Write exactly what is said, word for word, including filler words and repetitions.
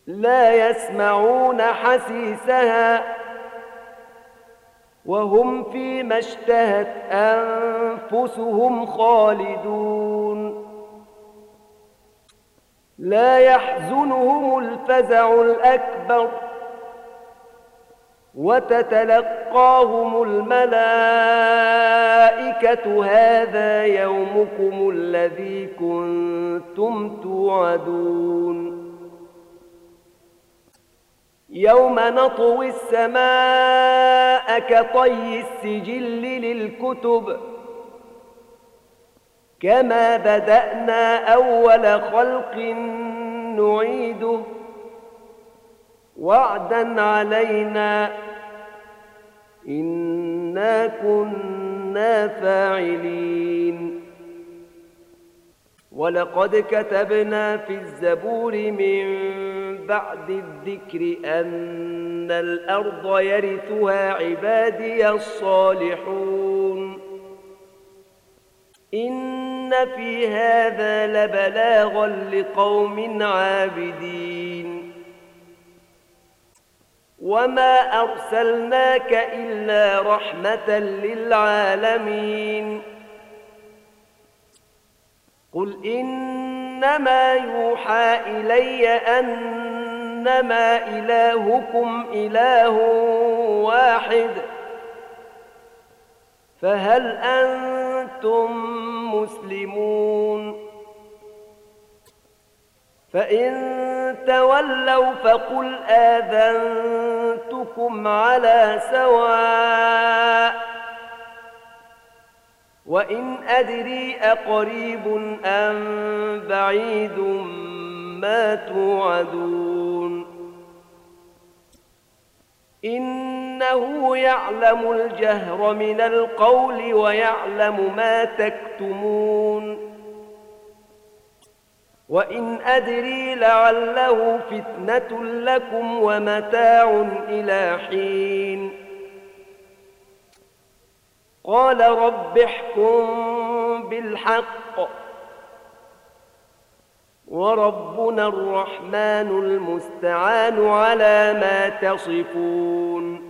لا يسمعون حسيسها وهم فيما اشتهت أنفسهم خالدون لا يحزنهم الفزع الأكبر وتتلقاهم الملائكة هذا يومكم الذي كنتم توعدون يوم نطوي السماء كطي السجل للكتب كما بدأنا أول خلق نعيده وعدا علينا إنا كنا فاعلين ولقد كتبنا في الزبور من بعد الذكر أن الأرض يرثها عبادي الصالحون إن في هذا لبلاغا لقوم عابدين وما أرسلناك إلا رحمة للعالمين قل إنما يوحى إلي أنما إلهكم إله واحد فهل أنتم مسلمون فإن تولوا فقل آذنتكم على سواء وإن أدري أقريب أم بعيد ما توعدون إنه يعلم الجهر من القول ويعلم ما تكتمون وإن أدري لعله فتنة لكم ومتاع إلى حين قال رب احكم بالحق وربنا الرحمن المستعان على ما تصفون